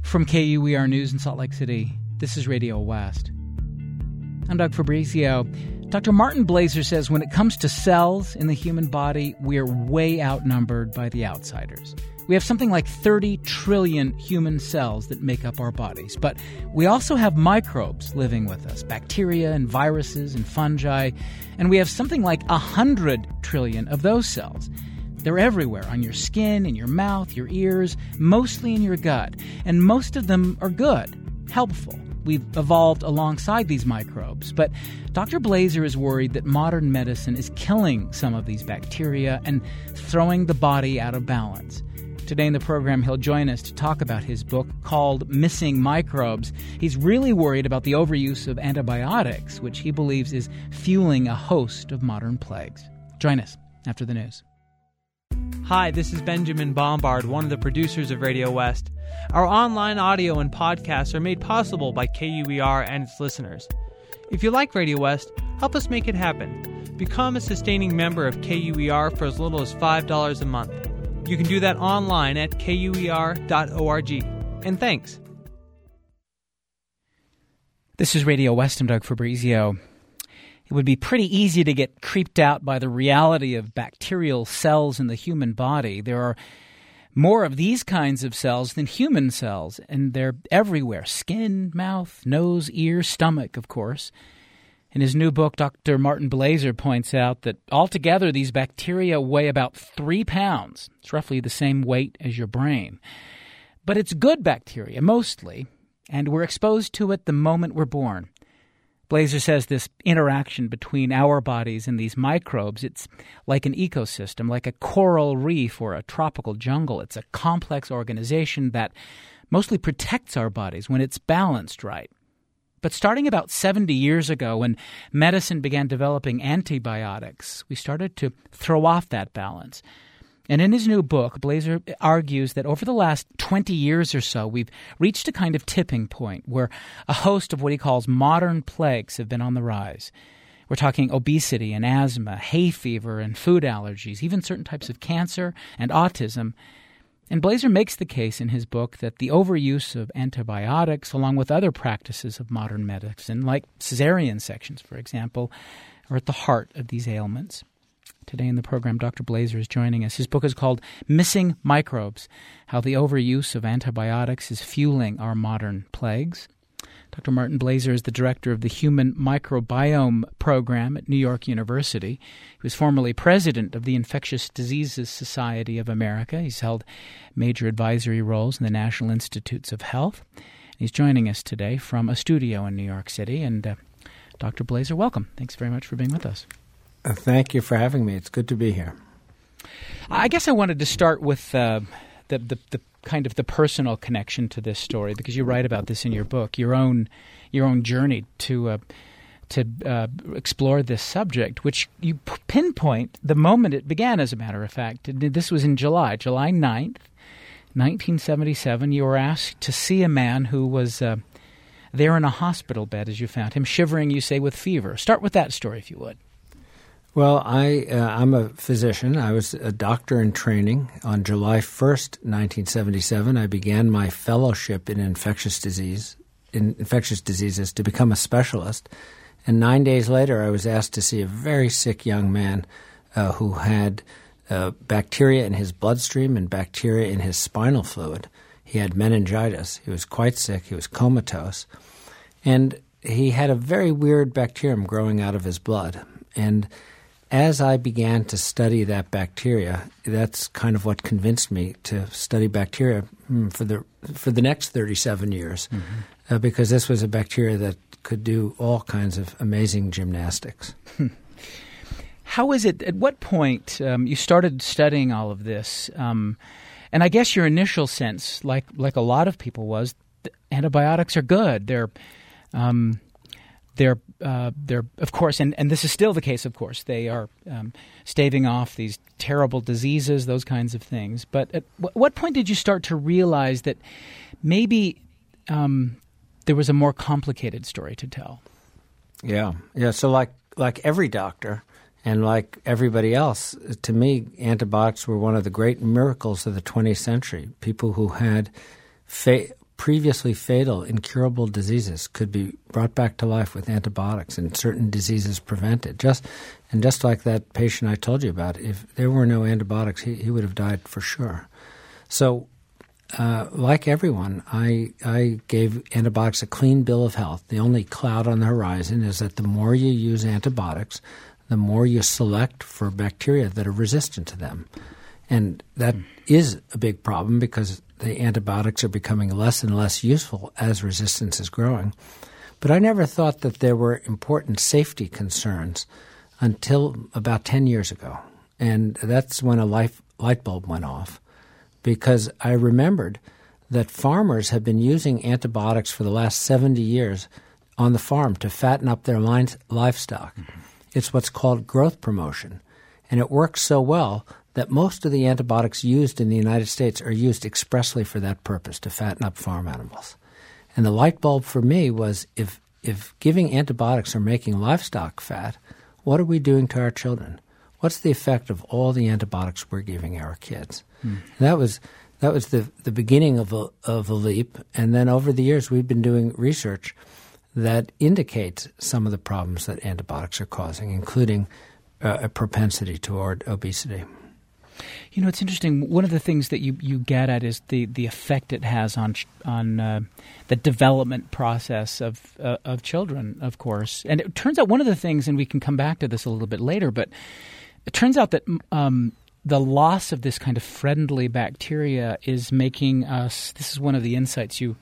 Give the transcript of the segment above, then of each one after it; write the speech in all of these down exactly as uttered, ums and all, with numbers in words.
From K U E R News in Salt Lake City, this is Radio West. I'm Doug Fabrizio. Doctor Martin Blaser says when it comes to cells in the human body, we are way outnumbered by the outsiders. We have something like thirty trillion human cells that make up our bodies. But we also have microbes living with us, bacteria and viruses and fungi. And we have something like one hundred trillion of those cells. They're everywhere, on your skin, in your mouth, your ears, mostly in your gut. And most of them are good, helpful. We've evolved alongside these microbes. But Doctor Blaser is worried that modern medicine is killing some of these bacteria and throwing the body out of balance. Today in the program, he'll join us to talk about his book called Missing Microbes. He's really worried about the overuse of antibiotics, which he believes is fueling a host of modern plagues. Join us after the news. Hi, this is Benjamin Bombard, one of the producers of Radio West. Our online audio and podcasts are made possible by K U E R and its listeners. If you like Radio West, help us make it happen. Become a sustaining member of K U E R for as little as five dollars a month. You can do that online at K U E R dot org. And thanks. This is Radio West. I'm Doug Fabrizio. It would be pretty easy to get creeped out by the reality of bacterial cells in the human body. There are more of these kinds of cells than human cells, and they're everywhere. Skin, mouth, nose, ear, stomach, of course. In his new book, Doctor Martin Blaser points out that altogether these bacteria weigh about three pounds. It's roughly the same weight as your brain. But it's good bacteria, mostly, and we're exposed to it the moment we're born. Blaser says this interaction between our bodies and these microbes, it's like an ecosystem, like a coral reef or a tropical jungle. It's a complex organization that mostly protects our bodies when it's balanced right. But starting about seventy years ago, when medicine began developing antibiotics, we started to throw off that balance. And in his new book, Blaser argues that over the last twenty years or so, we've reached a kind of tipping point where a host of what he calls modern plagues have been on the rise. We're talking obesity and asthma, hay fever and food allergies, even certain types of cancer and autism. And Blaser makes the case in his book that the overuse of antibiotics, along with other practices of modern medicine, like cesarean sections, for example, are at the heart of these ailments. Today in the program, Doctor Blaser is joining us. His book is called Missing Microbes, How the Overuse of Antibiotics is Fueling Our Modern Plagues. Doctor Martin Blaser is the director of the Human Microbiome Program at New York University. He was formerly president of the Infectious Diseases Society of America. He's held major advisory roles in the National Institutes of Health. He's joining us today from a studio in New York City. And uh, Doctor Blaser, welcome. Thanks very much for being with us. Thank you for having me. It's good to be here. I guess I wanted to start with uh, the, the the kind of the personal connection to this story, because you write about this in your book, your own your own journey to uh, to uh, explore this subject, which you p- pinpoint the moment it began. As a matter of fact, this was in July, July ninth, nineteen seventy-seven. You were asked to see a man who was uh, there in a hospital bed, as you found him, shivering, you say, with fever. Start with that story, if you would. Well, I, uh, I'm a physician. I was a doctor in training. On July first, nineteen seventy-seven, I began my fellowship in infectious disease, in infectious diseases to become a specialist. And nine days later, I was asked to see a very sick young man uh, who had uh, bacteria in his bloodstream and bacteria in his spinal fluid. He had meningitis. He was quite sick. He was comatose. And he had a very weird bacterium growing out of his blood. And as I began to study that bacteria, that's kind of what convinced me to study bacteria for the for the next thirty-seven years, mm-hmm. uh, because this was a bacteria that could do all kinds of amazing gymnastics. How is it, at what point um, you started studying all of this? Um, and I guess your initial sense, like like a lot of people, was antibiotics are good. They're um, They're, uh, they're of course, and, and this is still the case, of course, they are um, staving off these terrible diseases, those kinds of things. But at w- what point did you start to realize that maybe um, there was a more complicated story to tell? Yeah. Yeah. So like like every doctor and like everybody else, to me, antibiotics were one of the great miracles of the twentieth century. People who had fa- previously fatal, incurable diseases could be brought back to life with antibiotics and certain diseases prevented. Just and just like that patient I told you about, if there were no antibiotics, he, he would have died for sure. So, uh, like everyone, I I gave antibiotics a clean bill of health. The only cloud on the horizon is that the more you use antibiotics, the more you select for bacteria that are resistant to them. And that mm. is a big problem because the antibiotics are becoming less and less useful as resistance is growing. But I never thought that there were important safety concerns until about ten years ago. And that's when a life, light bulb went off, because I remembered that farmers have been using antibiotics for the last seventy years on the farm to fatten up their livestock. Mm-hmm. It's what's called growth promotion. And it works so well that most of the antibiotics used in the United States are used expressly for that purpose, to fatten up farm animals. And the light bulb for me was, if if giving antibiotics are making livestock fat, what are we doing to our children? What's the effect of all the antibiotics we're giving our kids? Hmm. That was that was the, the beginning of a, of a leap. And then over the years, we've been doing research that indicates some of the problems that antibiotics are causing, including uh, a propensity toward obesity. You know, it's interesting. One of the things that you, you get at is the, the effect it has on on uh, the development process of uh, of children, of course. And it turns out one of the things, and we can come back to this a little bit later, but it turns out that um, the loss of this kind of friendly bacteria is making us. This is one of the insights you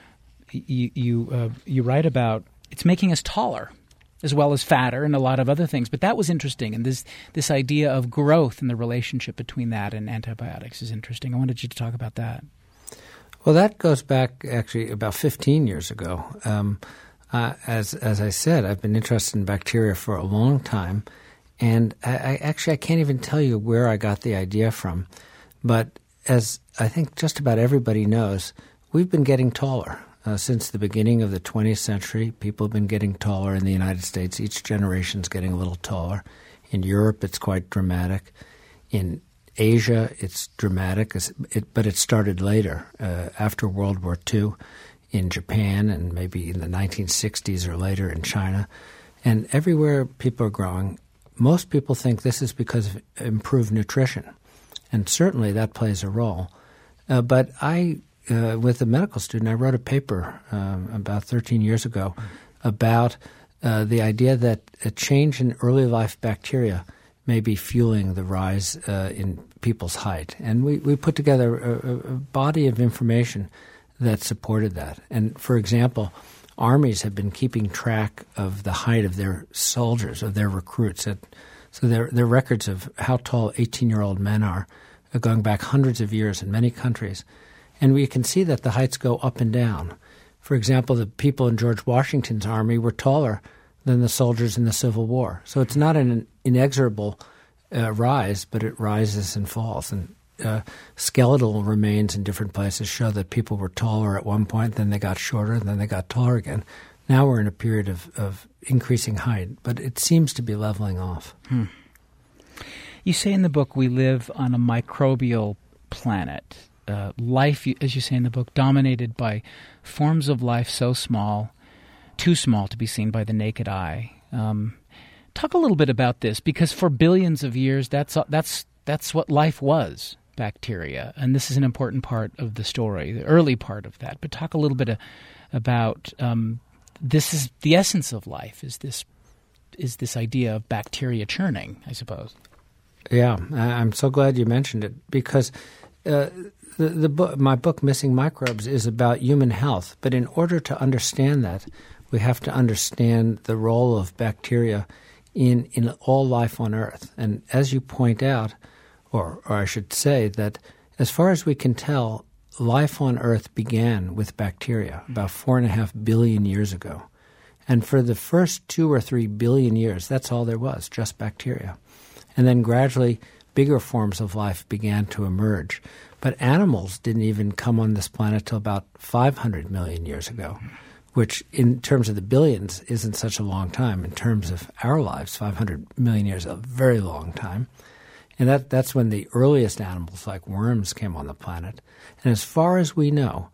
you you, uh, you write about. It's making us taller, as well as fatter and a lot of other things. But that was interesting. And this this idea of growth and the relationship between that and antibiotics is interesting. I wanted you to talk about that. Well, that goes back actually about fifteen years ago. Um, uh, as as I said, I've been interested in bacteria for a long time. And I, I actually I can't even tell you where I got the idea from. But as I think just about everybody knows, we've been getting taller. Uh, since the beginning of the twentieth century, people have been getting taller in the United States. Each generation is getting a little taller. In Europe, it's quite dramatic. In Asia, it's dramatic, it, but it started later, uh, after World War Two, in Japan, and maybe in the nineteen sixties or later in China. And everywhere people are growing, most people think this is because of improved nutrition. And certainly that plays a role. Uh, but I... Uh, with a medical student, I wrote a paper um, about thirteen years ago about uh, the idea that a change in early life bacteria may be fueling the rise uh, in people's height. And we, we put together a, a body of information that supported that. And, for example, armies have been keeping track of the height of their soldiers, of their recruits. So their, their records of how tall eighteen-year-old men are, are going back hundreds of years in many countries. And we can see that the heights go up and down. For example, the people in George Washington's army were taller than the soldiers in the Civil War. So it's not an inexorable uh, rise, but it rises and falls. And uh, skeletal remains in different places show that people were taller at one point, then they got shorter, then they got taller again. Now we're in a period of, of increasing height, but it seems to be leveling off. Hmm. You say in the book we live on a microbial planet. Uh, life, as you say in the book, dominated by forms of life so small, too small to be seen by the naked eye. Um, talk a little bit about this, because for billions of years, that's that's that's what life was, bacteria, and this is an important part of the story, the early part of that. But talk a little bit uh, about um, this is the essence of life. Is this is this idea of bacteria churning? I suppose. Yeah, I'm so glad you mentioned it, because. Uh, The, the book, my book, Missing Microbes, is about human health. But in order to understand that, we have to understand the role of bacteria in, in all life on Earth. And as you point out, or, or I should say that as far as we can tell, life on Earth began with bacteria about four and a half billion years ago. And for the first two or three billion years, that's all there was, just bacteria. And then gradually bigger forms of life began to emerge. But animals didn't even come on this planet till about five hundred million years ago, which in terms of the billions isn't such a long time. In terms of our lives, five hundred million years is a very long time. And that, that's when the earliest animals like worms came on the planet. And as far as we know,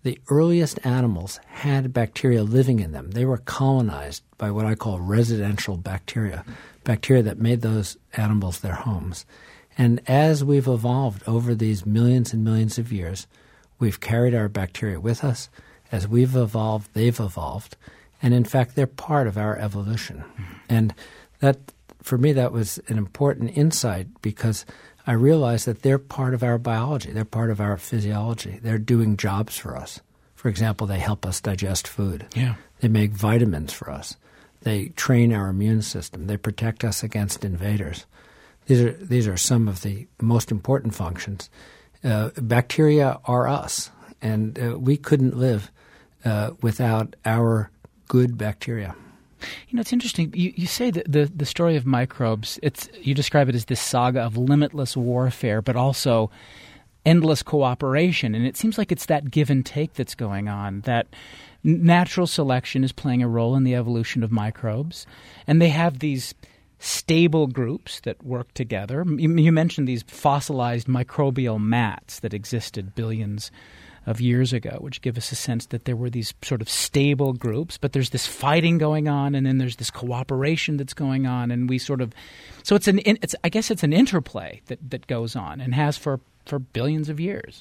the earliest animals had bacteria living in them. They were colonized by what I call residential bacteria, bacteria that made those animals their homes. And as we've evolved over these millions and millions of years, we've carried our bacteria with us. As we've evolved, they've evolved. And in fact, they're part of our evolution. And that, for me, that was an important insight because I realized that they're part of our biology. They're part of our physiology. They're doing jobs for us. For example, they help us digest food. Yeah. They make vitamins for us. They train our immune system. They protect us against invaders. These are these are some of the most important functions. Uh, bacteria are us, and uh, we couldn't live uh, without our good bacteria. You know, it's interesting. You, you say that the, the story of microbes, it's you describe it as this saga of limitless warfare, but also endless cooperation. And it seems like it's that give and take that's going on, that natural selection is playing a role in the evolution of microbes. And they have these stable groups that work together. You, you mentioned these fossilized microbial mats that existed billions of years ago, which give us a sense that there were these sort of stable groups, but there's this fighting going on, and then there's this cooperation that's going on, and we sort of so it's an it's I guess it's an interplay that, that goes on and has for, for billions of years.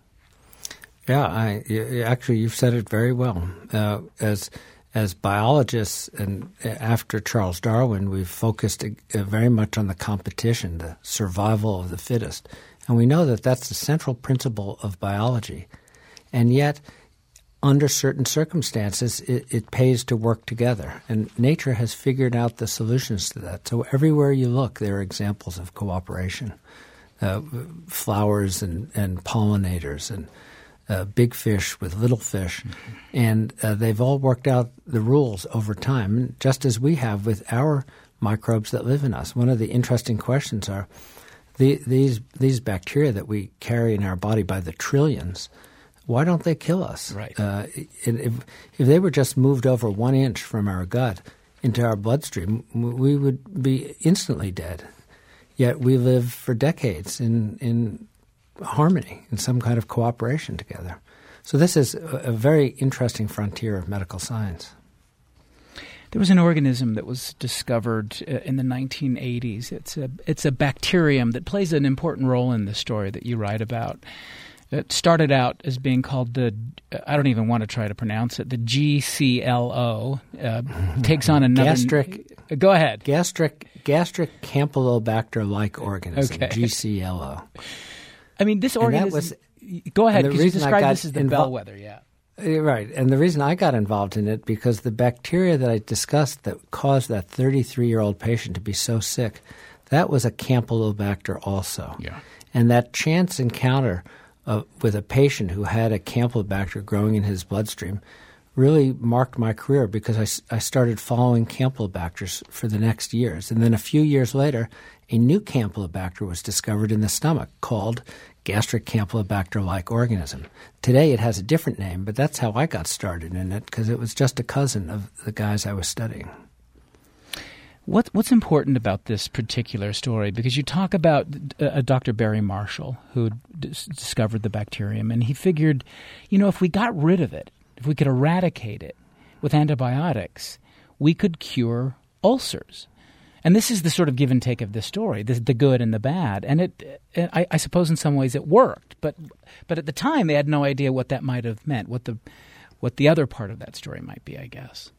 Yeah, I you, actually you've said it very well. Uh, as as biologists, and after Charles Darwin, we've focused uh, very much on the competition, the survival of the fittest, and we know that that's the central principle of biology. And yet, under certain circumstances, it, it pays to work together. And nature has figured out the solutions to that. So everywhere you look, there are examples of cooperation. Uh, flowers and, and pollinators and uh, big fish with little fish. Mm-hmm. And uh, they've all worked out the rules over time, just as we have with our microbes that live in us. One of the interesting questions are, the, these, these bacteria that we carry in our body by the trillions, why don't they kill us? Right. Uh, if, if they were just moved over one inch from our gut into our bloodstream, we would be instantly dead. Yet we live for decades in, in harmony, in some kind of cooperation together. So this is a, a very interesting frontier of medical science. There was an organism that was discovered uh, in the nineteen eighties. It's a it's a bacterium that plays an important role in the story that you write about. It started out as being called the, I don't even want to try to pronounce it, the G C L O. Uh, takes on another... Gastric... Uh, go ahead. Gastric gastric Campylobacter-like organism, okay. G C L O. I mean, this organism... Was, go ahead, because you described got this as the invo- bellwether, yeah. Right, and the reason I got involved in it, because the bacteria that I discussed that caused that thirty-three-year-old patient to be so sick, that was a Campylobacter also. Yeah. And that chance encounter uh, with a patient who had a Campylobacter growing in his bloodstream really marked my career, because I, I started following Campylobacters for the next years. And then a few years later, a new Campylobacter was discovered in the stomach called gastric Campylobacter-like organism. Today it has a different name, but that's how I got started in it, because it was just a cousin of the guys I was studying. What, what's important about this particular story? Because you talk about uh, Doctor Barry Marshall, who d- discovered the bacterium, and he figured, you know, if we got rid of it, if we could eradicate it with antibiotics, we could cure ulcers. And this is the sort of give and take of this story, the, the good and the bad. And it, it I, I suppose in some ways it worked, but but at the time they had no idea what that might have meant, what the what the other part of that story might be, I guess.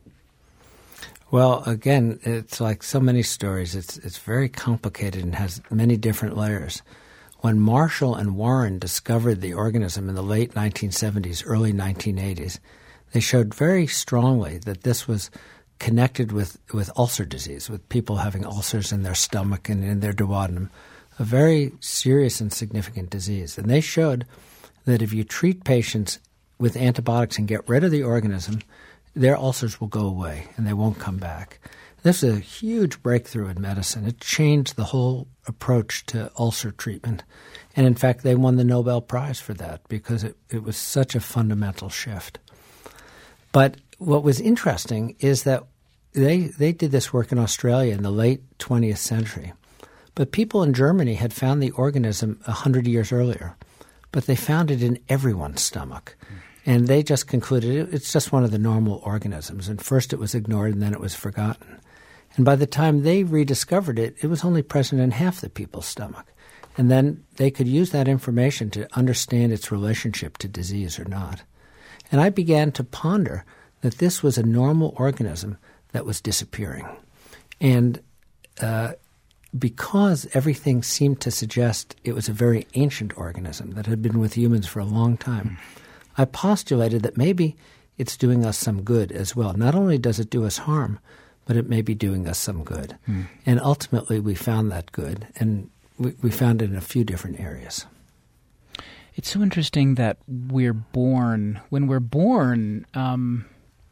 Well, again, it's like so many stories. It's it's very complicated and has many different layers. When Marshall and Warren discovered the organism in the late nineteen seventies, early nineteen eighties, they showed very strongly that this was connected with, with ulcer disease, with people having ulcers in their stomach and in their duodenum, a very serious and significant disease. And they showed that if you treat patients with antibiotics and get rid of the organism, their ulcers will go away and they won't come back. This is a huge breakthrough in medicine. It changed the whole approach to ulcer treatment. And in fact, they won the Nobel Prize for that, because it, it was such a fundamental shift. But what was interesting is that they they did this work in Australia in the late twentieth century. But people in Germany had found the organism one hundred years earlier. But they found it in everyone's stomach. And they just concluded it, it's just one of the normal organisms. And first it was ignored and then it was forgotten. And by the time they rediscovered it, it was only present in half the people's stomach. And then they could use that information to understand its relationship to disease or not. And I began to ponder that this was a normal organism that was disappearing. And uh, because everything seemed to suggest it was a very ancient organism that had been with humans for a long time, I postulated that maybe it's doing us some good as well. Not only does it do us harm, but it may be doing us some good. Mm. And ultimately we found that good, and we, we found it in a few different areas. It's so interesting that we're born, when we're born, um,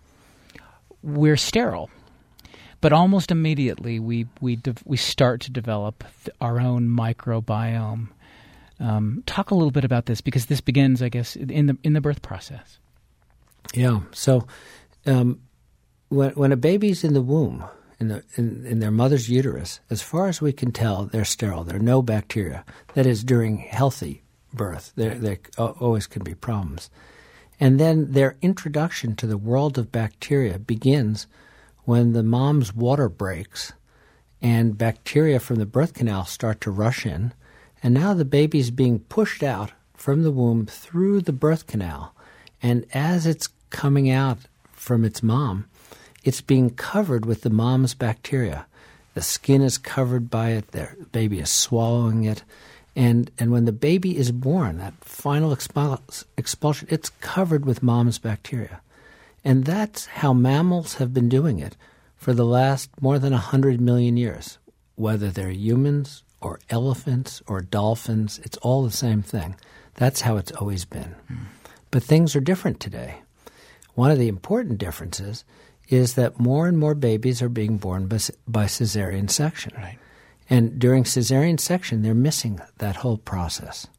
we're sterile. But almost immediately we we de- we start to develop th- our own microbiome. Um, talk a little bit about this, because this begins, I guess, in the in the birth process. Yeah. So um, when when a baby's in the womb, in the in, in their mother's uterus, as far as we can tell, they're sterile. There are no bacteria. That is, during healthy birth, there there always can be problems. And then their introduction to the world of bacteria begins when the mom's water breaks and bacteria from the birth canal start to rush in, and now the baby's being pushed out from the womb through the birth canal. And as it's coming out from its mom, it's being covered with the mom's bacteria. The skin is covered by it, the baby is swallowing it. And and when the baby is born, that final expul- expulsion, it's covered with mom's bacteria. And that's how mammals have been doing it for the last more than one hundred million years. Whether they're humans or elephants or dolphins, it's all the same thing. That's how it's always been. Mm. But things are different today. One of the important differences is that more and more babies are being born by, by cesarean section. Right. And during cesarean section, they're missing that whole process.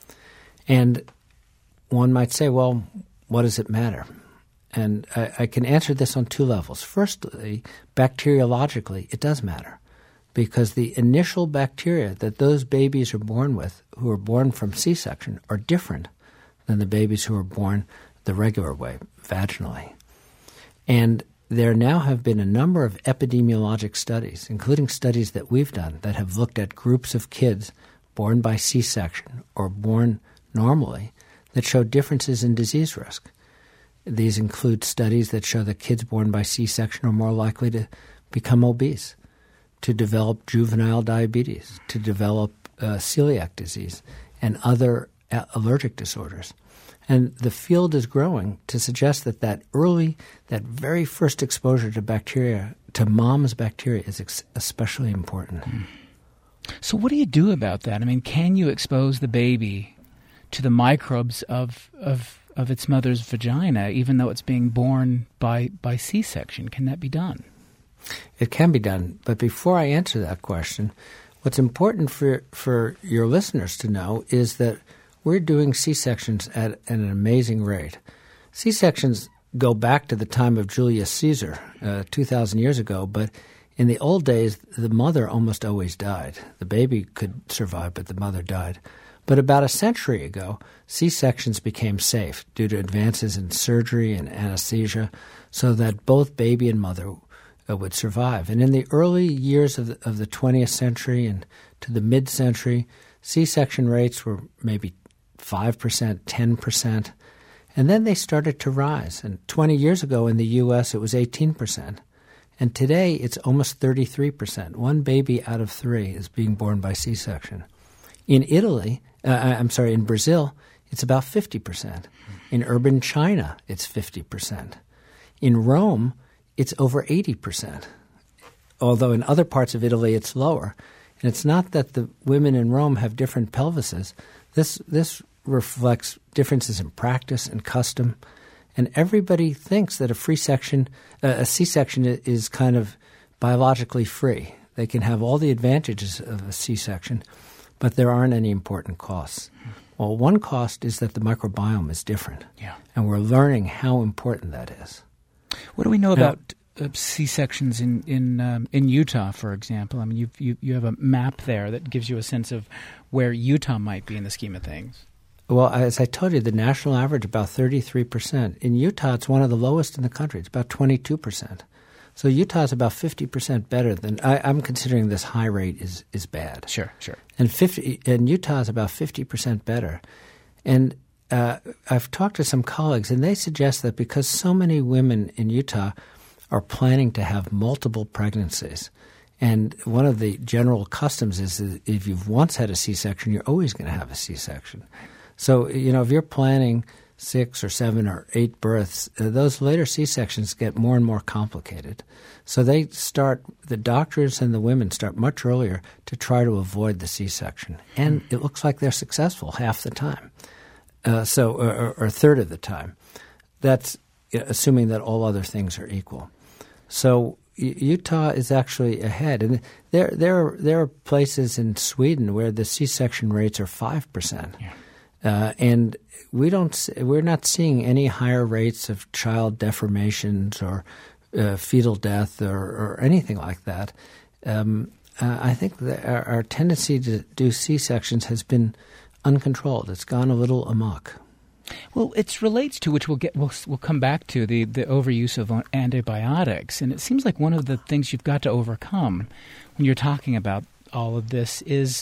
And one might say, well, what does it matter? And I, I can answer this on two levels. Firstly, bacteriologically, it does matter, because the initial bacteria that those babies are born with, who are born from C-section, are different than the babies who are born the regular way, vaginally. And there now have been a number of epidemiologic studies, including studies that we've done, that have looked at groups of kids born by C-section or born normally that show differences in disease risk. These include studies that show that kids born by C-section are more likely to become obese, to develop juvenile diabetes, to develop uh, celiac disease, and other a- allergic disorders. And the field is growing to suggest that that early, that very first exposure to bacteria, to mom's bacteria, is ex- especially important. Mm. So what do you do about that? I mean, can you expose the baby to the microbes of of of its mother's vagina, even though it's being born by, by C-section? Can that be done? It can be done. But before I answer that question, what's important for, for your listeners to know is that we're doing C-sections at, at an amazing rate. C-sections go back to the time of Julius Caesar, uh, two thousand years ago, but in the old days, the mother almost always died. The baby could survive, but the mother died. But about a century ago, C-sections became safe due to advances in surgery and anesthesia, so that both baby and mother uh, would survive. And in the early years of the, of the twentieth century and to the mid-century, C-section rates were maybe five percent, ten percent, and then they started to rise. And twenty years ago in the U S, it was eighteen percent. And today, it's almost thirty-three percent. One baby out of three is being born by C-section. In Italy, uh, I'm sorry, in Brazil, it's about fifty percent. In urban China, it's fifty percent. In Rome, it's over eighty percent, although in other parts of Italy, it's lower. And it's not that the women in Rome have different pelvises. This this reflects differences in practice and custom. And everybody thinks that a free section, uh, a C-section is kind of biologically free. They can have all the advantages of a C-section, but there aren't any important costs. Well, one cost is that the microbiome is different. Yeah. And we're learning how important that is. What do we know Now, about uh, C-sections in in um, in Utah, for example? I mean, you you you have a map there that gives you a sense of where Utah might be in the scheme of things. Well, as I told you, the national average about thirty-three percent. In Utah, it's one of the lowest in the country. It's about twenty-two percent. So Utah is about fifty percent better than I, I'm considering this high rate is is bad. Sure, sure. And fifty and Utah is about fifty percent better. And uh, I've talked to some colleagues, and they suggest that because so many women in Utah are planning to have multiple pregnancies, and one of the general customs is that if you've once had a C-section, you're always going to have a C-section. So, you know, if you're planning six or seven or eight births, uh, those later C-sections get more and more complicated. So they start, the doctors and the women start much earlier to try to avoid the C-section. And it looks like they're successful half the time, uh, so or, or a third of the time. That's assuming that all other things are equal. So Utah is actually ahead. And there, there, there are places in Sweden where the C-section rates are five percent. Yeah. Uh, and we don't, we're not seeing any higher rates of child deformations or uh, fetal death or, or anything like that. Um, uh, I think that our, our tendency to do C-sections has been uncontrolled. It's gone a little amok. Well, it relates to, which we'll get, we'll, we'll come back to, the, the overuse of antibiotics. And it seems like one of the things you've got to overcome when you're talking about all of this is,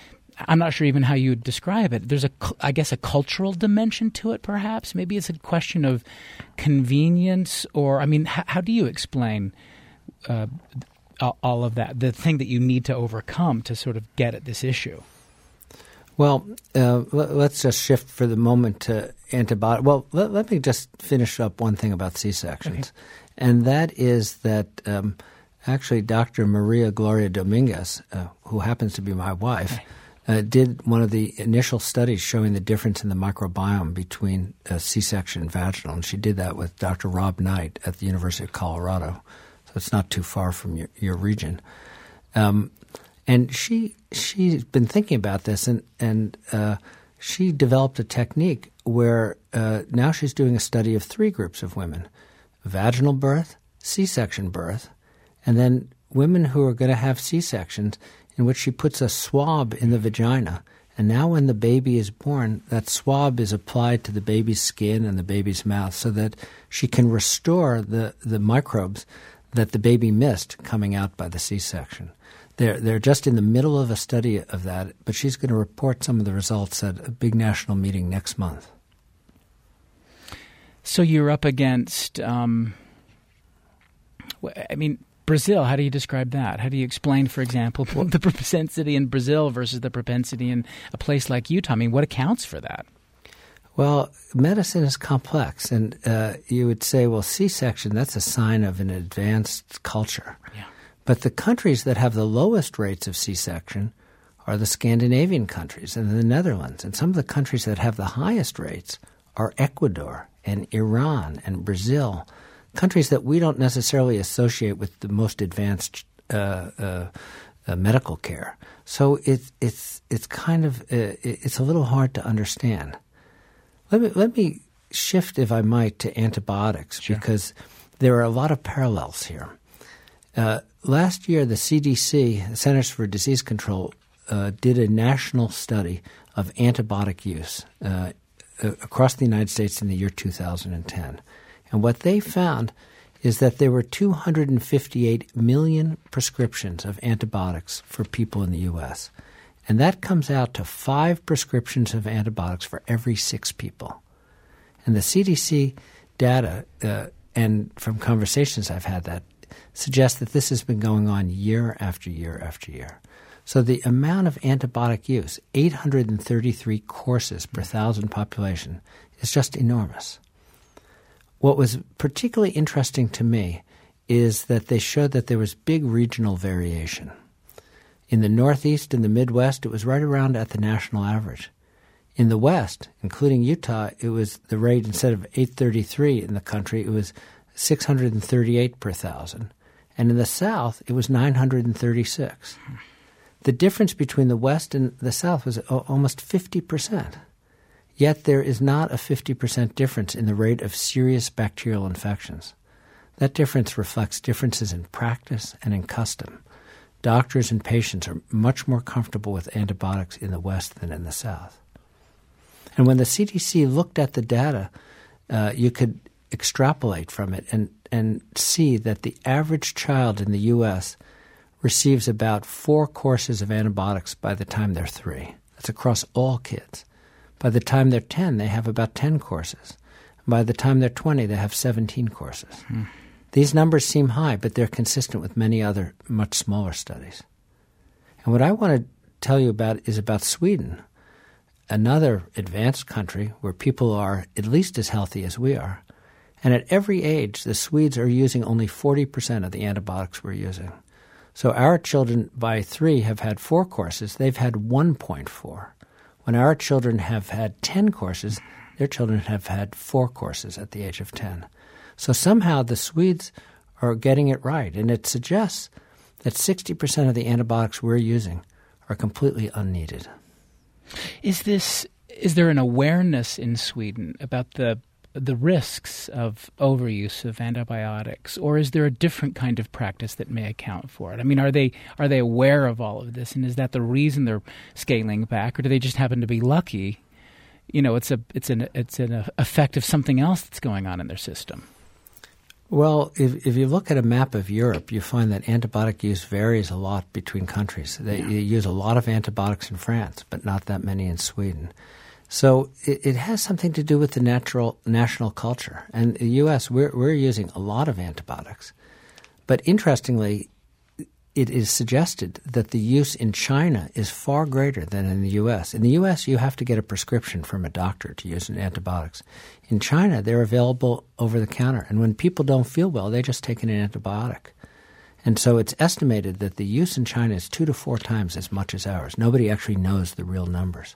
I'm not sure even how you would describe it. There's a, I guess, a cultural dimension to it, perhaps. Maybe it's a question of convenience, or, I mean, how, how do you explain uh, all of that, the thing that you need to overcome to sort of get at this issue? Well, uh, let, let's just shift for the moment to antibiotics. Well, let, let me just finish up one thing about C-sections, okay. And that is that um, actually Doctor Maria Gloria Dominguez, uh, who happens to be my wife, okay. Uh, did one of the initial studies showing the difference in the microbiome between uh, C-section and vaginal, and she did that with Doctor Rob Knight at the University of Colorado, so it's not too far from your, your region. Um, and she she's been thinking about this, and and uh, she developed a technique where uh, now she's doing a study of three groups of women: vaginal birth, C-section birth, and then women who are going to have C-sections, in which she puts a swab in the vagina. And now when the baby is born, that swab is applied to the baby's skin and the baby's mouth so that she can restore the, the microbes that the baby missed coming out by the C-section. They're, they're just in the middle of a study of that, but she's going to report some of the results at a big national meeting next month. So you're up against, um, I mean, Brazil, how do you describe that? How do you explain, for example, the propensity in Brazil versus the propensity in a place like Utah? I mean, what accounts for that? Well, medicine is complex, and uh, you would say, well, C-section, that's a sign of an advanced culture. Yeah. But the countries that have the lowest rates of C-section are the Scandinavian countries and the Netherlands. And some of the countries that have the highest rates are Ecuador and Iran and Brazil, countries that we don't necessarily associate with the most advanced uh, uh, uh, medical care. So it's it's it's kind of uh, it's a little hard to understand. Let me let me shift, if I might, to antibiotics, sure. Because there are a lot of parallels here. Uh, last year, the C D C, the Centers for Disease Control, uh, did a national study of antibiotic use uh, across the United States in the year two thousand ten. And what they found is that there were two hundred fifty-eight million prescriptions of antibiotics for people in the U S. And that comes out to five prescriptions of antibiotics for every six people. And the C D C data, uh, and from conversations I've had, that suggests that this has been going on year after year after year. So the amount of antibiotic use, eight hundred thirty-three courses per thousand population, is just enormous. What was particularly interesting to me is that they showed that there was big regional variation. In the Northeast and the Midwest, it was right around at the national average. In the West, including Utah, it was the rate, instead of eight thirty-three in the country, it was six hundred thirty-eight per thousand. And in the South, it was nine hundred thirty-six. The difference between the West and the South was almost fifty percent. Yet there is not a fifty percent difference in the rate of serious bacterial infections. That difference reflects differences in practice and in custom. Doctors and patients are much more comfortable with antibiotics in the West than in the South. And when the C D C looked at the data, uh, you could extrapolate from it and, and see that the average child in the U S receives about four courses of antibiotics by the time they're three. That's across all kids. By the time they're ten, they have about ten courses. By the time they're twenty, they have seventeen courses. Hmm. These numbers seem high, but they're consistent with many other much smaller studies. And what I want to tell you about is about Sweden, another advanced country where people are at least as healthy as we are. And at every age, the Swedes are using only forty percent of the antibiotics we're using. So our children by three have had four courses. They've had one point four. When our children have had ten courses, their children have had four courses at the age of ten. So somehow the Swedes are getting it right, and it suggests that sixty percent of the antibiotics we're using are completely unneeded. Is this is there an awareness in Sweden about the the risks of overuse of antibiotics, or is there a different kind of practice that may account for it? I mean, are they are they aware of all of this, and is that the reason they're scaling back, or do they just happen to be lucky? You know, it's a it's an it's an effect of something else that's going on in their system. Well, if if you look at a map of Europe, you find that antibiotic use varies a lot between countries. They yeah. use a lot of antibiotics in France, but not that many in Sweden. So it, it has something to do with the natural national culture. And in the U S, we're we're using a lot of antibiotics. But interestingly, it is suggested that the use in China is far greater than in the U S. In the U S, you have to get a prescription from a doctor to use antibiotics. In China, they're available over the counter. And when people don't feel well, they just take an antibiotic. And so it's estimated that the use in China is two to four times as much as ours. Nobody actually knows the real numbers.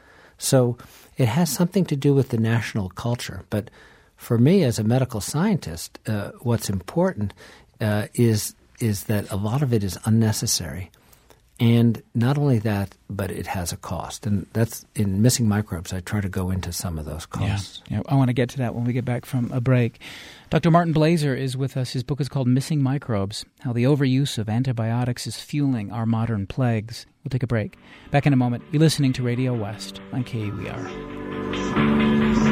So it has something to do with the national culture. But for me as a medical scientist, uh, what's important uh, is is that a lot of it is unnecessary. And not only that, but it has a cost. And that's in Missing Microbes, I try to go into some of those costs. Yeah, yeah. I want to get to that when we get back from a break. Doctor Martin Blaser is with us. His book is called Missing Microbes, How the Overuse of Antibiotics is Fueling Our Modern Plagues. We'll take a break. Back in a moment. You're listening to Radio West on K U E R.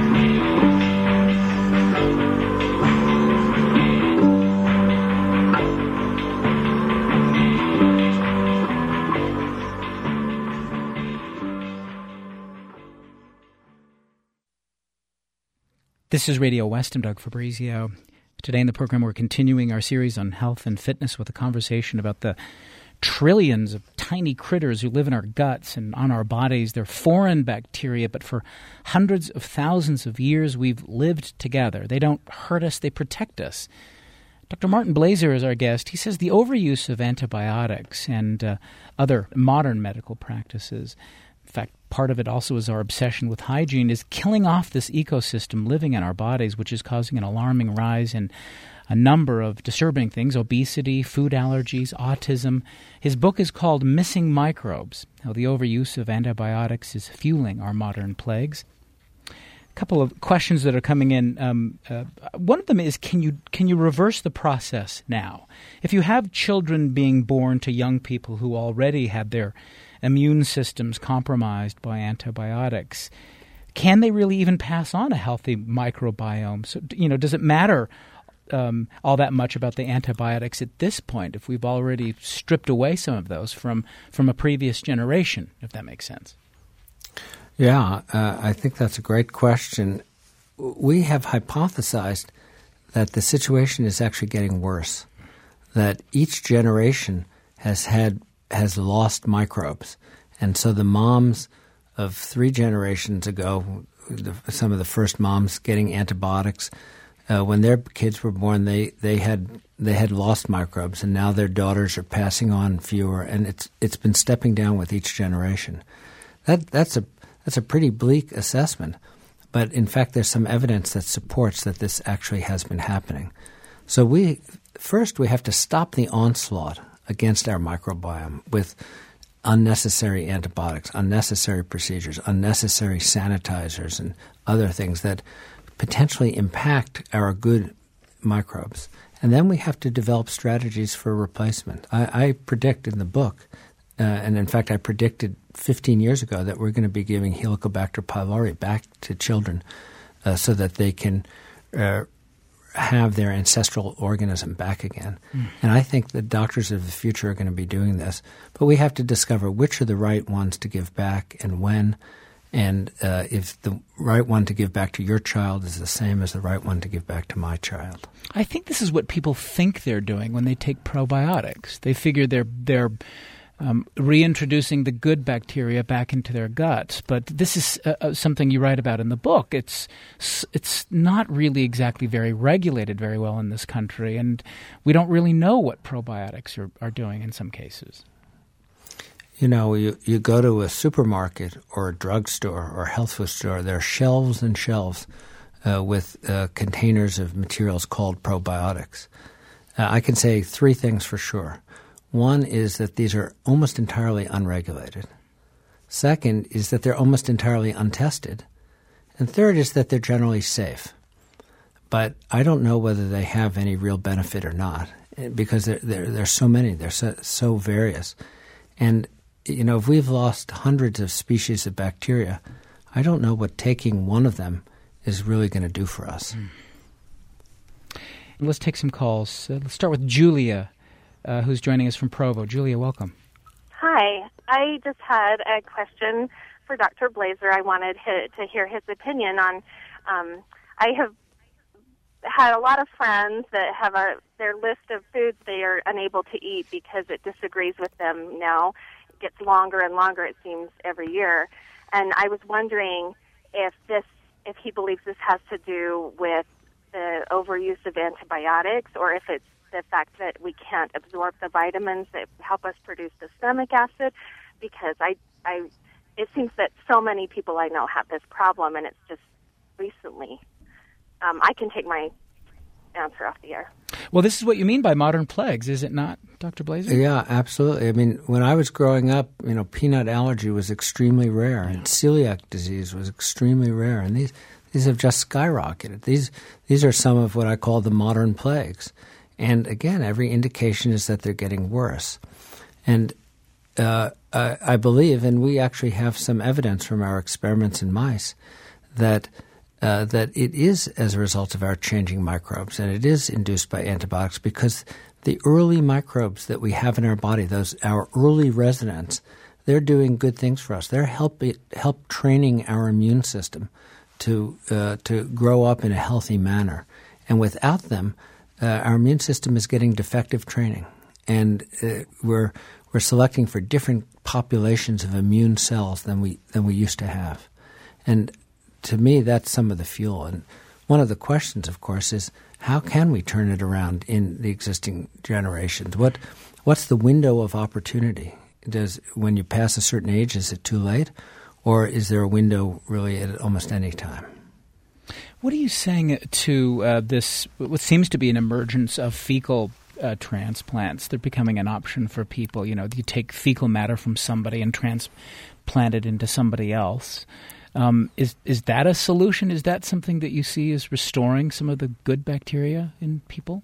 This is Radio West. I'm Doug Fabrizio. Today in the program, we're continuing our series on health and fitness with a conversation about the trillions of tiny critters who live in our guts and on our bodies. They're foreign bacteria, but for hundreds of thousands of years, we've lived together. They don't hurt us. They protect us. Doctor Martin Blaser is our guest. He says the overuse of antibiotics and uh, other modern medical practices, in fact, part of it also is our obsession with hygiene, is killing off this ecosystem living in our bodies, which is causing an alarming rise in a number of disturbing things: obesity, food allergies, autism. His book is called Missing Microbes, How the Overuse of Antibiotics is Fueling Our Modern Plagues. A couple of questions that are coming in. Um, uh, one of them is, can you can you reverse the process now? If you have children being born to young people who already had their immune systems compromised by antibiotics, can they really even pass on a healthy microbiome? So, you know, does it matter um, all that much about the antibiotics at this point if we've already stripped away some of those from, from a previous generation, if that makes sense? Yeah, uh, I think that's a great question. We have hypothesized that the situation is actually getting worse, that each generation has had has lost microbes. And so the moms of three generations ago, the, some of the first moms getting antibiotics, uh, when their kids were born, they, they had they had lost microbes, and now their daughters are passing on fewer, and it's it's been stepping down with each generation. That that's a that's a pretty bleak assessment, but in fact there's some evidence that supports that this actually has been happening. So we first we have to stop the onslaught against our microbiome with unnecessary antibiotics, unnecessary procedures, unnecessary sanitizers, and other things that potentially impact our good microbes. And then we have to develop strategies for replacement. I, I predict in the book uh, and in fact I predicted fifteen years ago that we're going to be giving Helicobacter pylori back to children uh, so that they can uh, have their ancestral organism back again. Mm. And I think the doctors of the future are going to be doing this. But we have to discover which are the right ones to give back and when. And uh, if the right one to give back to your child is the same as the right one to give back to my child. I think this is what people think they're doing when they take probiotics. They figure they're they're um, reintroducing the good bacteria back into their guts. But this is uh, something you write about in the book. It's it's not really exactly very regulated very well in this country, and we don't really know what probiotics are, are doing in some cases. You know, you, you go to a supermarket or a drugstore or a health food store, there are shelves and shelves uh, with uh, containers of materials called probiotics. Uh, I can say three things for sure. One is that these are almost entirely unregulated. Second is that they're almost entirely untested. And third is that they're generally safe. But I don't know whether they have any real benefit or not because there there there's so many. They're so, so various. And you know, if we've lost hundreds of species of bacteria, I don't know what taking one of them is really going to do for us. Mm. Let's take some calls. Uh, let's start with Julia, uh, who's joining us from Provo. Julia, welcome. Hi. I just had a question for Doctor Blaser. I wanted to hear his opinion on, um, I have had a lot of friends that have a their list of foods they are unable to eat because it disagrees with them now. Gets longer and longer, it seems, every year. And I was wondering if this, if he believes this has to do with the overuse of antibiotics, or if it's the fact that we can't absorb the vitamins that help us produce the stomach acid. Because I, I, it seems that so many people I know have this problem, and it's just recently. Um, I can take my answer off the air. Well, this is what you mean by modern plagues, is it not, Doctor Blaser? Yeah, absolutely. I mean, when I was growing up, you know, peanut allergy was extremely rare, and celiac disease was extremely rare, and these these have just skyrocketed. These these are some of what I call the modern plagues, and again, every indication is that they're getting worse. And uh, I, I believe, and we actually have some evidence from our experiments in mice, that Uh, that it is as a result of our changing microbes, and it is induced by antibiotics because the early microbes that we have in our body, those our early residents, they're doing good things for us. They're help help training our immune system to uh, to grow up in a healthy manner, and without them, uh, our immune system is getting defective training, and uh, we're we're selecting for different populations of immune cells than we than we used to have, and to me, that's some of the fuel. And one of the questions, of course, is how can we turn it around in the existing generations? What, what's the window of opportunity? Does when you pass a certain age, is it too late? Or is there a window really at almost any time? What are you saying to uh, this, what seems to be an emergence of fecal uh, transplants? They're becoming an option for people. You know, you take fecal matter from somebody and transplant it into somebody else. Um, is is that a solution? Is that something that you see as restoring some of the good bacteria in people?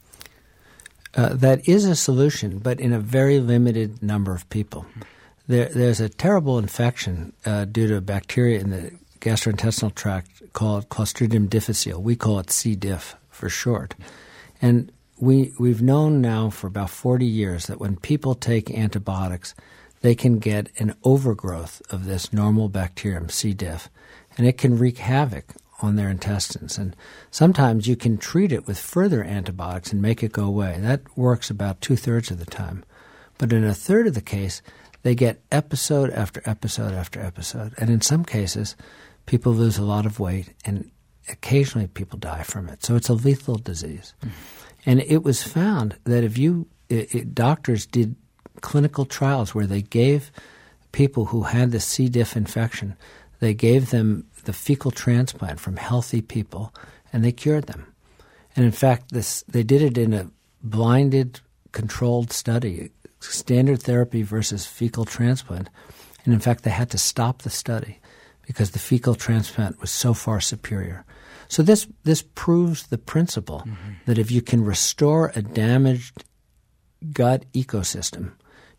Uh, that is a solution, but in a very limited number of people. There, there's a terrible infection uh, due to bacteria in the gastrointestinal tract called Clostridium difficile. We call it C. diff for short. And we, we've known now for about forty years that when people take antibiotics, they can get an overgrowth of this normal bacterium, C. diff, and it can wreak havoc on their intestines. And sometimes you can treat it with further antibiotics and make it go away. That works about two-thirds of the time. But in a third of the case, they get episode after episode after episode. And in some cases, people lose a lot of weight, and occasionally people die from it. So it's a lethal disease. Mm-hmm. And it was found that if you it, it, doctors did clinical trials where they gave people who had the C. diff infection, they gave them the fecal transplant from healthy people, and they cured them. And in fact, this they did it in a blinded, controlled study, standard therapy versus fecal transplant. And in fact, they had to stop the study because the fecal transplant was so far superior. So this this proves the principle mm-hmm. that if you can restore a damaged gut ecosystem,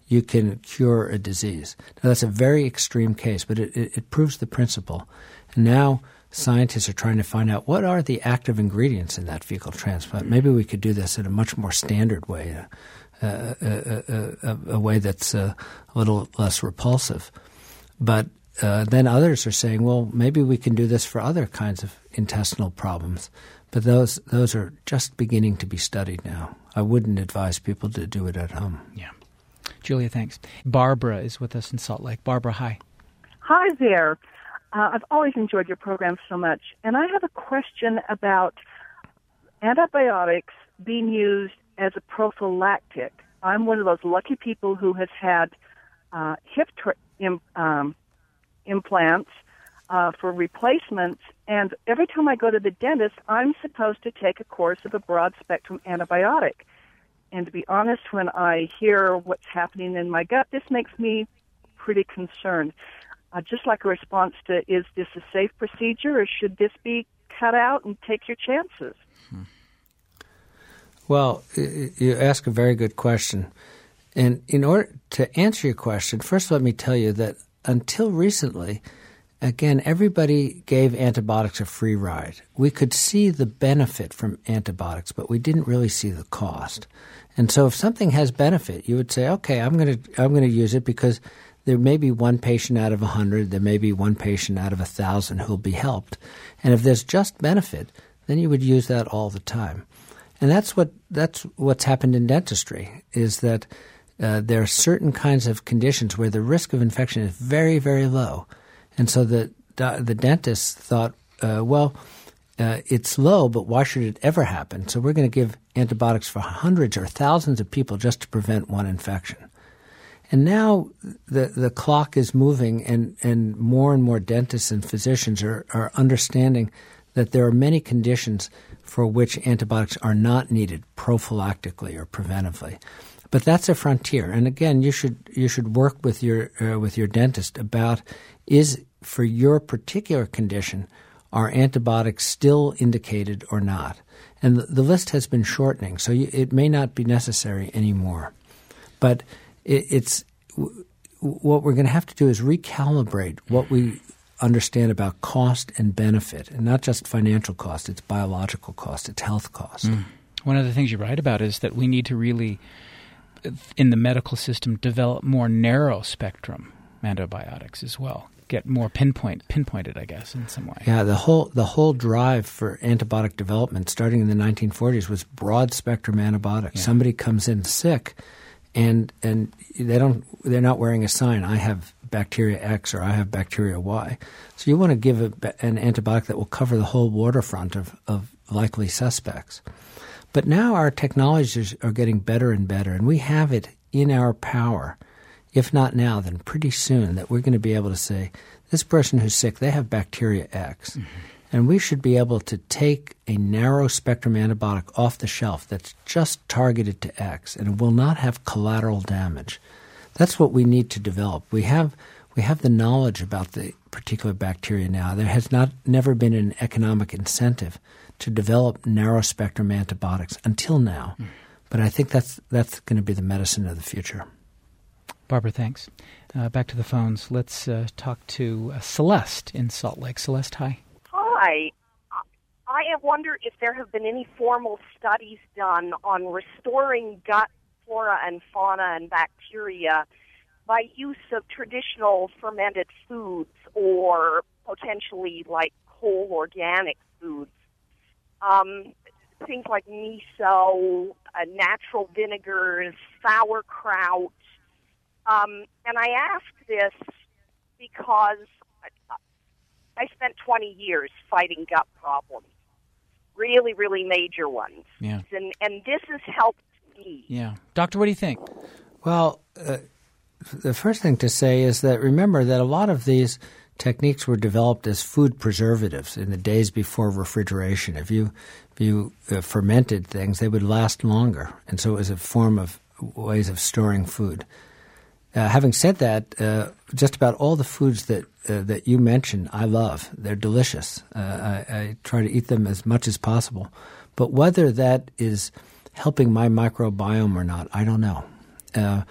you can cure a disease. Now, that's a very extreme case, but it, it, it proves the principle. And now scientists are trying to find out what are the active ingredients in that fecal transplant. Maybe we could do this in a much more standard way, uh, uh, uh, uh, uh, a way that's uh, a little less repulsive. But uh, then others are saying, well, maybe we can do this for other kinds of intestinal problems. But those those are just beginning to be studied now. I wouldn't advise people to do it at home. Yeah. Julia, thanks. Barbara is with us in Salt Lake. Barbara, hi. Hi there. Uh, I've always enjoyed your program so much. And I have a question about antibiotics being used as a prophylactic. I'm one of those lucky people who has had uh, hip tra- im- um, implants uh, for replacements. And every time I go to the dentist, I'm supposed to take a course of a broad-spectrum antibiotic. And to be honest, when I hear what's happening in my gut, this makes me pretty concerned. Uh, just like a response to, is this a safe procedure, or should this be cut out and take your chances? Hmm. Well, you ask a very good question. And in order to answer your question, first let me tell you that until recently, again, everybody gave antibiotics a free ride. We could see the benefit from antibiotics, but we didn't really see the cost. And so if something has benefit, you would say, okay, I'm going to I'm going to use it because there may be one patient out of a hundred, there may be one patient out of a thousand who will be helped. And if there's just benefit, then you would use that all the time. And that's what that's what's happened in dentistry, is that uh, there are certain kinds of conditions where the risk of infection is very, very low. And so the the dentist thought, uh, well, uh, it's low, but why should it ever happen? So we're going to give antibiotics for hundreds or thousands of people just to prevent one infection. And now the the clock is moving, and, and more and more dentists and physicians are, are understanding that there are many conditions for which antibiotics are not needed prophylactically or preventively. But that's a frontier. And again, you should you should work with your uh, with your dentist about, is for your particular condition, are antibiotics still indicated or not? And the, the list has been shortening, so you, it may not be necessary anymore. But it, it's w- what we're going to have to do is recalibrate what we understand about cost and benefit, and not just financial cost. It's biological cost. It's health cost. Mm. One of the things you write about is that we need to really, in the medical system, develop more narrow spectrum antibiotics as well. Get more pinpoint pinpointed, I guess, in some way. Yeah, the whole the whole drive for antibiotic development, starting in the nineteen forties, was broad spectrum antibiotics. Yeah. Somebody comes in sick, and and they don't they're not wearing a sign, I have bacteria X or I have bacteria Y. So you want to give a, an antibiotic that will cover the whole waterfront of, of likely suspects. But now our technologies are getting better and better, and we have it in our power, if not now, then pretty soon, that we're going to be able to say, this person who's sick, they have bacteria X. Mm-hmm. And we should be able to take a narrow spectrum antibiotic off the shelf that's just targeted to X, and it will not have collateral damage. That's what we need to develop. We have we have the knowledge about the particular bacteria now. There has not never been an economic incentive to develop narrow spectrum antibiotics until now. Mm. But I think that's that's going to be the medicine of the future. Barbara, thanks. Uh, back to the phones. Let's uh, talk to uh, Celeste in Salt Lake. Celeste, hi. Hi. I have wondered if there have been any formal studies done on restoring gut flora and fauna and bacteria by use of traditional fermented foods or potentially like whole organic foods. Um, things like miso, uh, natural vinegars, sauerkraut. Um, and I ask this because I spent twenty years fighting gut problems, really, really major ones. Yeah. And, and this has helped me. Yeah. Doctor, what do you think? Well, uh, the first thing to say is that remember that a lot of these techniques were developed as food preservatives in the days before refrigeration. If you if you uh, fermented things, they would last longer, and so it was a form of ways of storing food. Uh, having said that, uh, just about all the foods that uh, that you mentioned, I love. They're delicious. Uh, I, I try to eat them as much as possible. But whether that is helping my microbiome or not, I don't know. Uh,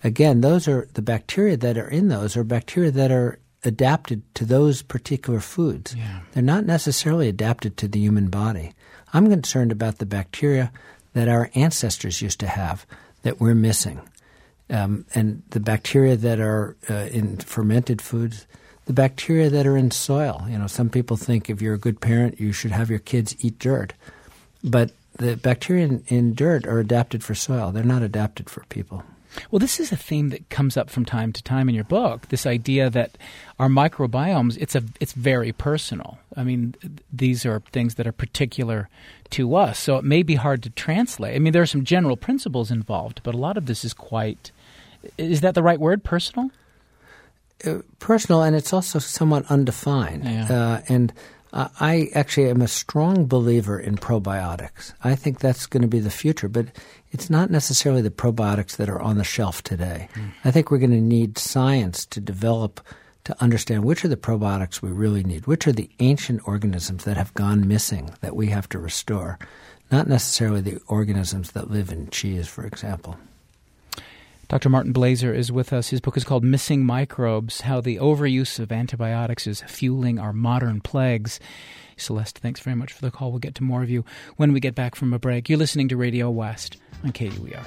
again, those are the bacteria that are in those are bacteria that are adapted to those particular foods. Yeah. They're not necessarily adapted to the human body. I'm concerned about the bacteria that our ancestors used to have that we're missing. Um, and the bacteria that are uh, in fermented foods, the bacteria that are in soil. You know, some people think if you're a good parent, you should have your kids eat dirt. But the bacteria in, in dirt are adapted for soil. They're not adapted for people. Well, this is a theme that comes up from time to time in your book, this idea that our microbiomes, it's a it's very personal. I mean, th- these are things that are particular to us, so it may be hard to translate. I mean, there are some general principles involved, but a lot of this is quite, is that the right word, personal? Uh, personal, and it's also somewhat undefined. Yeah. Uh, and uh, I actually am a strong believer in probiotics. I think that's going to be the future, but it's not necessarily the probiotics that are on the shelf today. Mm. I think we're going to need science to develop to understand which are the probiotics we really need, which are the ancient organisms that have gone missing that we have to restore, not necessarily the organisms that live in cheese, for example. Doctor Martin Blaser is with us. His book is called Missing Microbes, How the Overuse of Antibiotics is Fueling Our Modern Plagues. Celeste, thanks very much for the call. We'll get to more of you when we get back from a break. You're listening to Radio West on K U E R.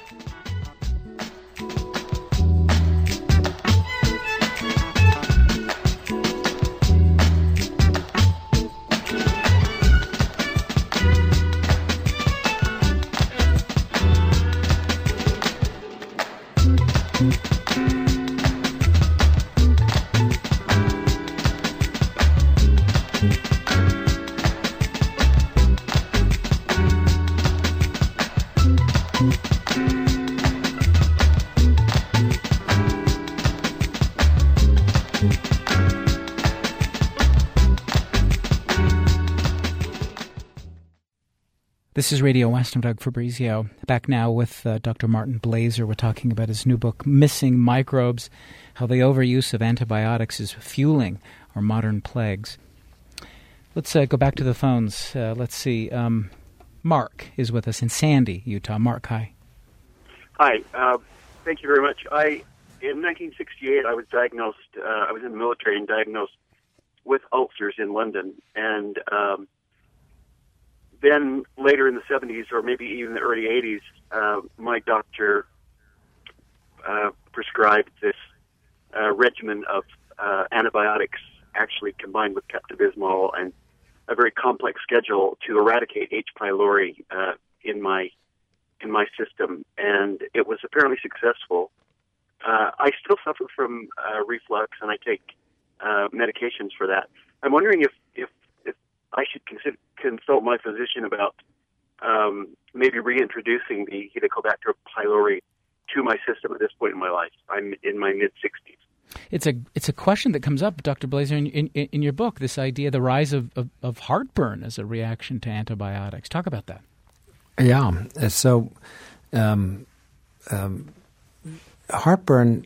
This is Radio West. I'm Doug Fabrizio. Back now with uh, Doctor Martin Blaser. We're talking about his new book, Missing Microbes, How the Overuse of Antibiotics is Fueling Our Modern Plagues. Let's uh, go back to the phones. Uh, let's see. Um, Mark is with us in Sandy, Utah. Mark, hi. Hi. Uh, thank you very much. I in nineteen sixty-eight, I was diagnosed, uh, I was in the military and diagnosed with ulcers in London. And um, then later in the seventies, or maybe even the early eighties, uh, my doctor uh, prescribed this uh, regimen of uh, antibiotics, actually combined with Pepto-Bismol, and a very complex schedule to eradicate H. pylori uh, in my in my system, and it was apparently successful. Uh, I still suffer from uh, reflux, and I take uh, medications for that. I'm wondering if, if, if I should consider, consult my physician about um, maybe reintroducing the Helicobacter pylori to my system at this point in my life. I'm in my mid-sixties. It's a it's a question that comes up, Doctor Blaser, in, in, in your book, this idea, the rise of, of, of heartburn as a reaction to antibiotics. Talk about that. Yeah. So um, um, heartburn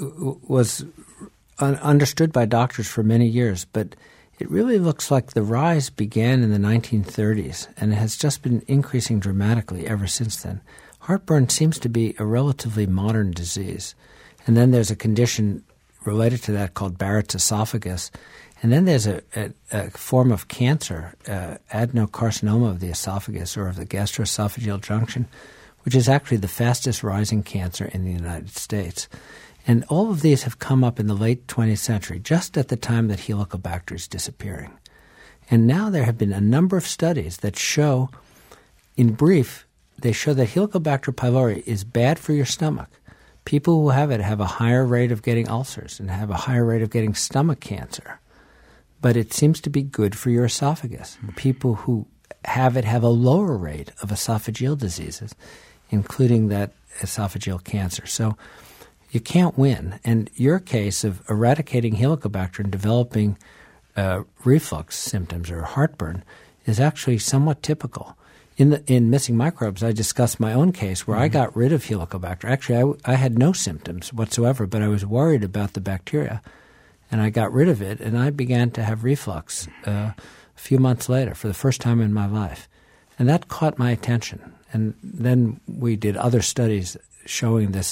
was un- understood by doctors for many years, but it really looks like the rise began in the nineteen thirties and has just been increasing dramatically ever since then. Heartburn seems to be a relatively modern disease. And then there's a condition related to that called Barrett's esophagus. And then there's a, a, a form of cancer, uh, adenocarcinoma of the esophagus or of the gastroesophageal junction, which is actually the fastest rising cancer in the United States. And all of these have come up in the late twentieth century, just at the time that Helicobacter is disappearing. And now there have been a number of studies that show, in brief, they show that Helicobacter pylori is bad for your stomach. People who have it have a higher rate of getting ulcers and have a higher rate of getting stomach cancer. But it seems to be good for your esophagus. People who have it have a lower rate of esophageal diseases, including that esophageal cancer. So you can't win. And your case of eradicating Helicobacter and developing uh, reflux symptoms or heartburn is actually somewhat typical. In the, in Missing Microbes, I discussed my own case where mm-hmm. I got rid of Helicobacter. Actually, I, I had no symptoms whatsoever, but I was worried about the bacteria, and I got rid of it, and I began to have reflux uh, a few months later for the first time in my life. And that caught my attention. And then we did other studies showing this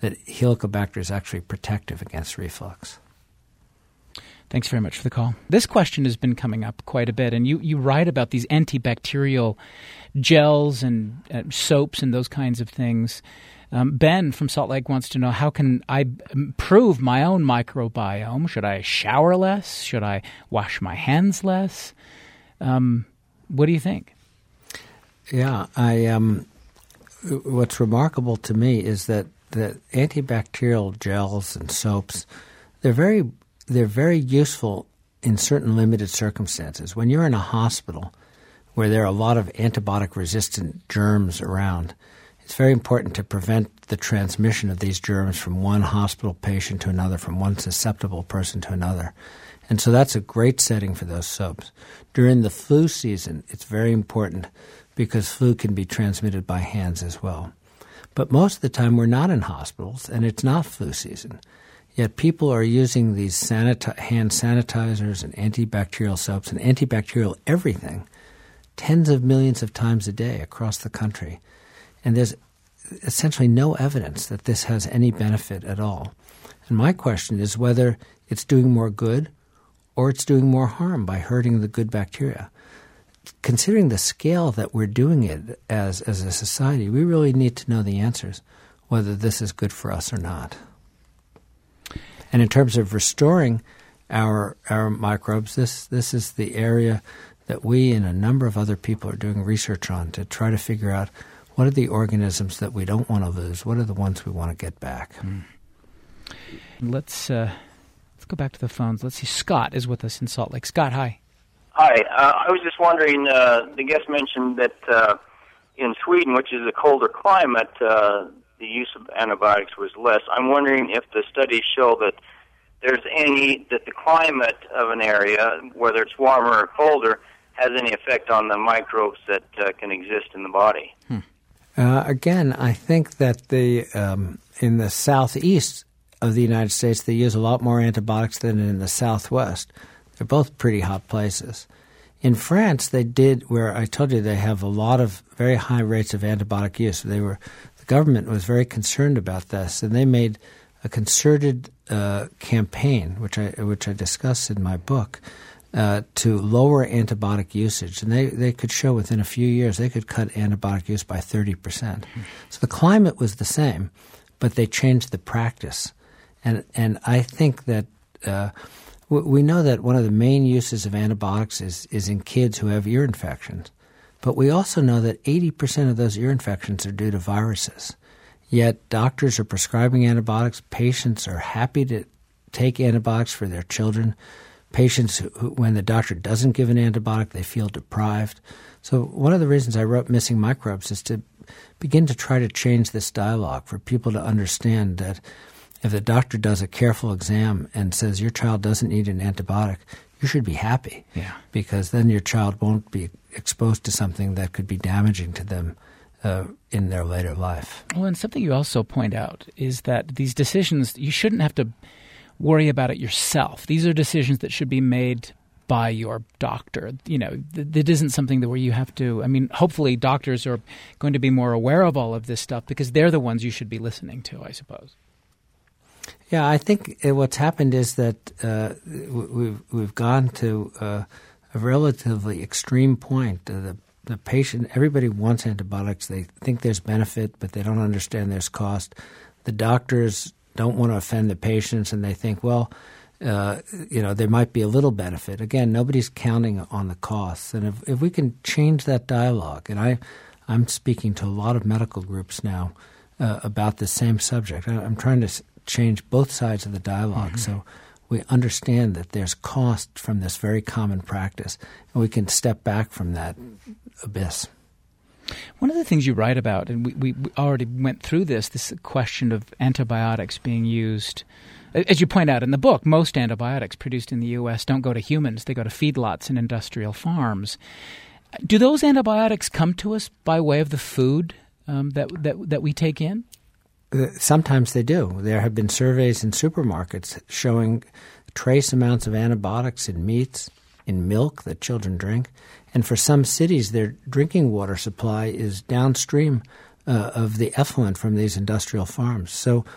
that Helicobacter is actually protective against reflux. Thanks very much for the call. This question has been coming up quite a bit, and you, you write about these antibacterial gels and uh, soaps and those kinds of things. Um, Ben from Salt Lake wants to know, how can I improve my own microbiome? Should I shower less? Should I wash my hands less? Um, what do you think? Yeah, I. Um, what's remarkable to me is that the antibacterial gels and soaps, they're very they're very useful in certain limited circumstances. When you're in a hospital where there are a lot of antibiotic-resistant germs around, it's very important to prevent the transmission of these germs from one hospital patient to another, from one susceptible person to another. And so that's a great setting for those soaps. During the flu season, it's very important because flu can be transmitted by hands as well. But most of the time we're not in hospitals, and it's not flu season. Yet people are using these sanita- hand sanitizers and antibacterial soaps and antibacterial everything tens of millions of times a day across the country. And there's essentially no evidence that this has any benefit at all. And my question is whether it's doing more good or it's doing more harm by hurting the good bacteria. Considering the scale that we're doing it as, as a society, we really need to know the answers, whether this is good for us or not. And in terms of restoring our our microbes, this this is the area that we and a number of other people are doing research on to try to figure out what are the organisms that we don't want to lose, what are the ones we want to get back. Mm. Let's uh, let's go back to the phones. Let's see. Scott is with us in Salt Lake. Scott, hi. Hi. Uh, I was just wondering, uh, the guest mentioned that uh, in Sweden, which is a colder climate, uh, the use of antibiotics was less. I'm wondering if the studies show that there's any, that the climate of an area, whether it's warmer or colder, has any effect on the microbes that uh, can exist in the body. Hmm. Uh, again, I think that the um, in the southeast of the United States, they use a lot more antibiotics than in the southwest. They're both pretty hot places. In France, they did, where I told you they have a lot of very high rates of antibiotic use. They were, the government was very concerned about this, and they made a concerted uh, campaign, which I which I discuss in my book, uh, to lower antibiotic usage. And they, they could show within a few years they could cut antibiotic use by thirty percent. Mm-hmm. So the climate was the same, but they changed the practice. And and I think that uh, w- we know that one of the main uses of antibiotics is, is in kids who have ear infections. But we also know that eighty percent of those ear infections are due to viruses. Yet doctors are prescribing antibiotics. Patients are happy to take antibiotics for their children. Patients, who, who, when the doctor doesn't give an antibiotic, they feel deprived. So one of the reasons I wrote Missing Microbes is to begin to try to change this dialogue for people to understand that if the doctor does a careful exam and says your child doesn't need an antibiotic, you should be happy. Yeah. Because then your child won't be exposed to something that could be damaging to them uh, in their later life. Well, and something you also point out is that these decisions, you shouldn't have to worry about it yourself. These are decisions that should be made by your doctor. You know, th- it isn't something that where you have to, I mean, hopefully doctors are going to be more aware of all of this stuff because they're the ones you should be listening to, I suppose. Yeah, I think what's happened is that uh, we've we've gone to uh, a relatively extreme point. Uh, the the patient, everybody wants antibiotics. They think there's benefit, but they don't understand there's cost. The doctors don't want to offend the patients, and they think, well, uh, you know, there might be a little benefit. Again, nobody's counting on the costs, and if if we can change that dialogue, and I, I'm speaking to a lot of medical groups now uh, about the same subject. I, I'm trying to change both sides of the dialogue, mm-hmm. so we understand that there's cost from this very common practice, and we can step back from that abyss. One of the things you write about, and we, we already went through this, this question of antibiotics being used. As you point out in the book, most antibiotics produced in the U S don't go to humans. They go to feedlots and industrial farms. Do those antibiotics come to us by way of the food um, that, that that we take in? Sometimes they do. There have been surveys in supermarkets showing trace amounts of antibiotics in meats, in milk that children drink. And for some cities, their drinking water supply is downstream uh, of the effluent from these industrial farms. So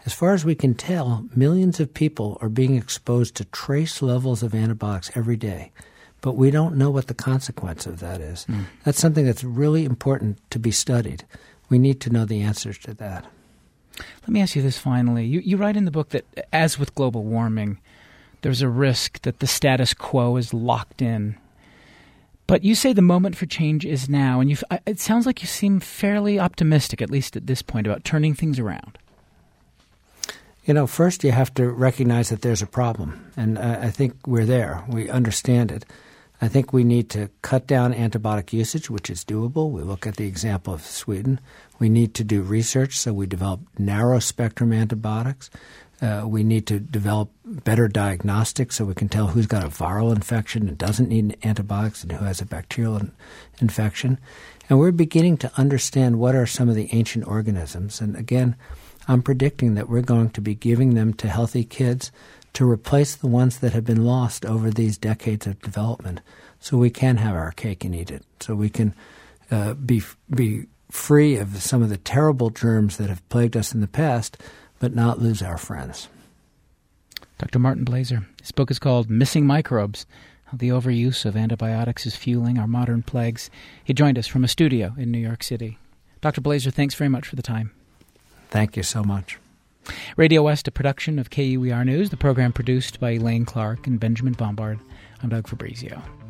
As far as we can tell, millions of people are being exposed to trace levels of antibiotics every day, but we don't know what the consequence of that is. Mm. That's something that's really important to be studied. We need to know the answers to that. Let me ask you this finally. You, you write in the book that, as with global warming, there's a risk that the status quo is locked in. But you say the moment for change is now, and you it sounds like you seem fairly optimistic, at least at this point, about turning things around. You know, first you have to recognize that there's a problem, and uh, I think we're there. We understand it. I think we need to cut down antibiotic usage, which is doable. We look at the example of Sweden. We need to do research, so we develop narrow-spectrum antibiotics. Uh, we need to develop better diagnostics so we can tell who's got a viral infection and doesn't need antibiotics and who has a bacterial in- infection. And we're beginning to understand what are some of the ancient organisms. And again, I'm predicting that we're going to be giving them to healthy kids to replace the ones that have been lost over these decades of development, so we can have our cake and eat it, so we can uh, be be free of some of the terrible germs that have plagued us in the past, but not lose our friends. Doctor Martin Blaser. His book is called Missing Microbes, How the Overuse of Antibiotics is Fueling Our Modern Plagues. He joined us from a studio in New York City. Doctor Blaser, thanks very much for the time. Thank you so much. Radio West, a production of K U E R News, the program produced by Elaine Clark and Benjamin Bombard. I'm Doug Fabrizio.